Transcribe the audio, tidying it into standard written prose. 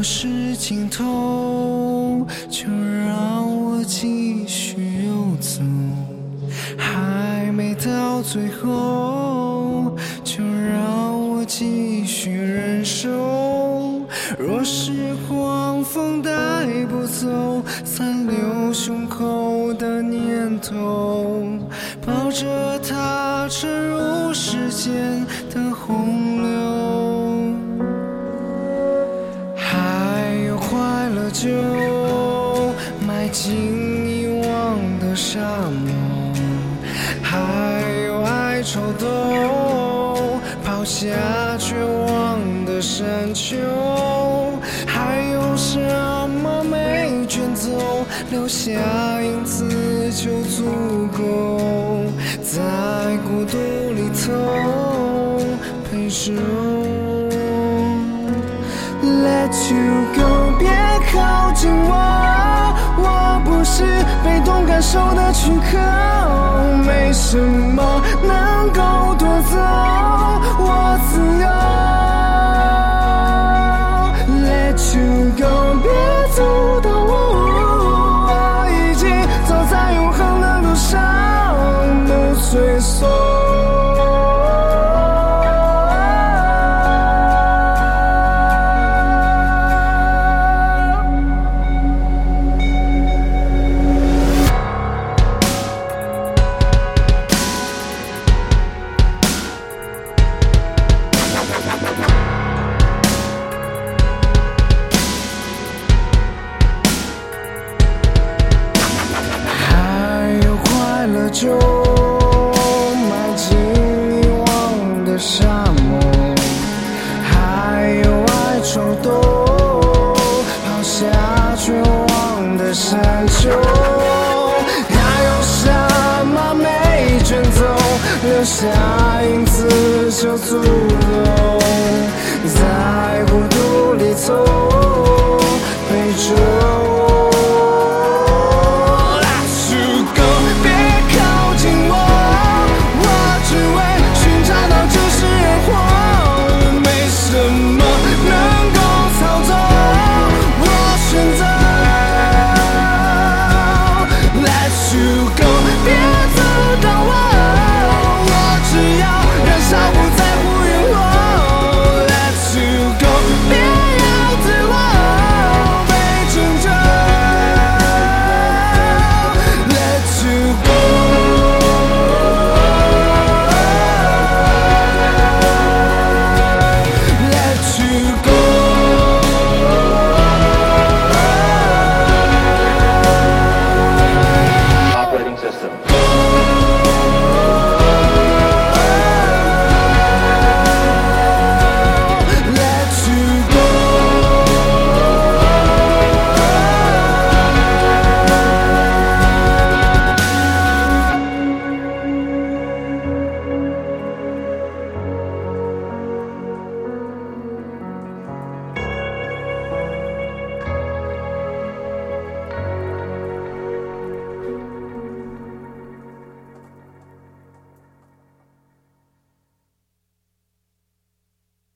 若是尽头，就让我继续游走，还没到最后，就让我继续忍受。若是狂风带不走残留胸口的念头，抱着它沉入时间的洪流。还有快乐就埋进遗忘的沙漠，还有爱抽动抛下绝望的山丘，还有什么没卷走，留下影子就足够，在孤独里头陪着。Let you go， 别靠近我，我不是被动感受的躯壳，没什么能够夺走我自由。Let you go， 别走到我已经走在永恒的路上，不退缩。就埋进遗忘的沙漠，还有爱抽动抛下绝望的山丘，还有什么没卷走，留下影子就足